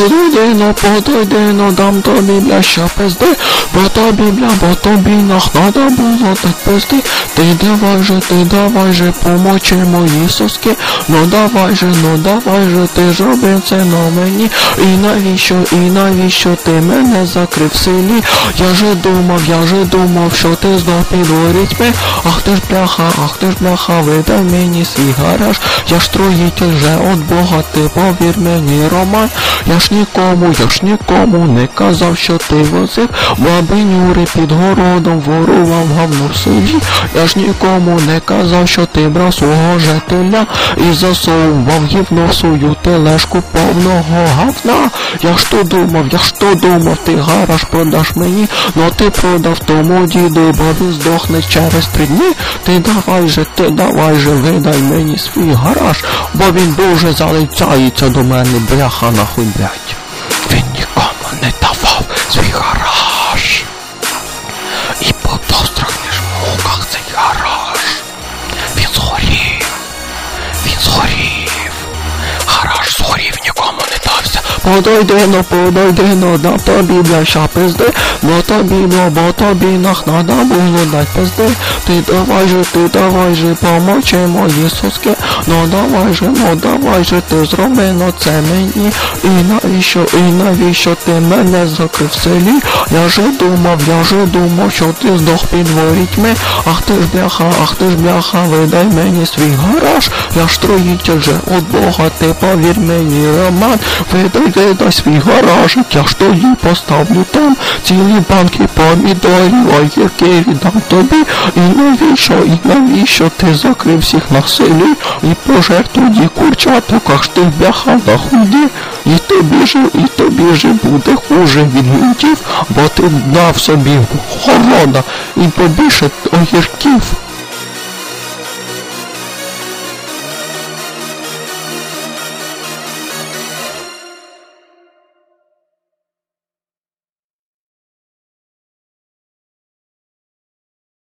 Подойди, но дам тобі, бля, ще пизди. Бо тобі нах надо було так пизди. Ти давай же, помочи мої соски. Ну давай же, ти ж робив це на мені. І навіщо ти мене закрив в селі? Я же думав, що ти знов під ворітьми. Ах ти ж бляха, видай мені свій гараж. Я ж строїтель же от Бога, ти повір мені, Роман. Я ж нікому не казав, що ти возив бабинюри під городом, ворував говно в селі. Я ж нікому не казав, що ти брав свого жителя і засовував гівно в свою тележку повного говна. Я ж то думав, ти гараж продаш мені, но ти продав тому діду, бо він здохне через 3 дні. Ти давай же, видай мені свій гараж, бо він дуже залицяється до мене, бляха нахуй, блядь. Він нікому не давав свій гараж. І по пострахнеш в муках цей гараж. Він згорів. Гараж згорів, нікому не дався. Подойди, дам тобі, бля, ща пизди. Бо тобі нах надо було дать пизди. Ти давай же, помочи мої соски. Ну давай же, ти зроби, ну це мені. І навіщо ти мене закрив в селі? Я же думав, що ти здох під ворітьми. Ах ти ж бляха, видай мені свій гараж. Я ж строїтель же от Бога, ти повір мені, Роман. Видай свій гаражик, я ж тоді поставлю там цілі банки помідорів, огірки віддам тобі. І навіщо ти закрив всіх на селі і пожер тоді курчаток, аж ти бляха на худі. І тобі же буде хуже від ментів, бо ти дав собі города і побільше огірків.